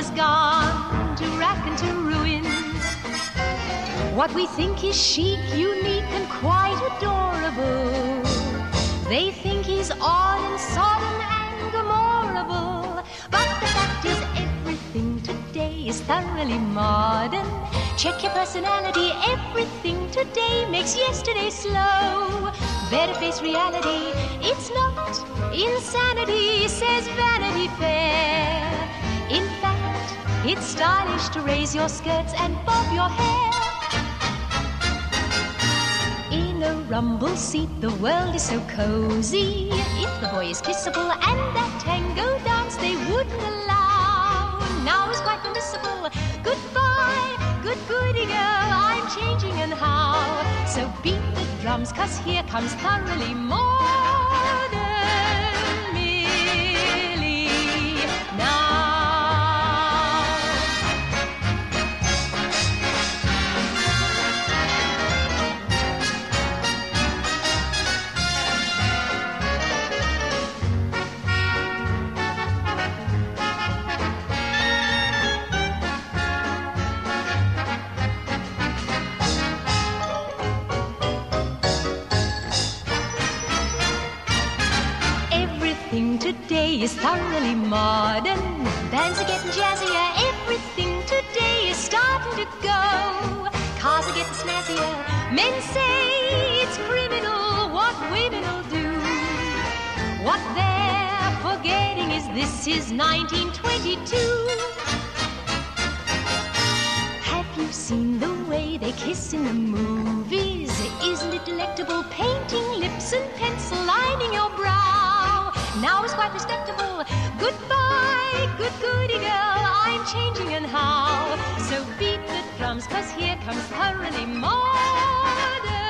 is gone to wrack and to ruin. What we think is chic, unique, and quite adorable, they think is odd and sodden and glamorable. But the fact is everything today is thoroughly modern. Check your personality, everything today makes yesterday slow. Better face reality, it's not insanity, says Vanity Fair. In fact, it's stylish to raise your skirts and bob your hair. In a rumble seat, the world is so cozy. If the boy is kissable and that tango dance they wouldn't allow, now is quite permissible. Goodbye, goody girl, I'm changing and how. So beat the drums, 'cause here comes thoroughly modern Millie now. Today is thoroughly modern. Bands are getting jazzier. Everything today is starting to go. Cars are getting snazzier. Men say it's criminal what women will do. What they're forgetting is this is 1922. Have you seen the way they kiss in the movies? Isn't it delectable? Painting lips and pencil lining your brow. Now it's quite respectable. Goodbye, goody girl, I'm changing and how. So beat the drums, 'cause here comes thoroughly modern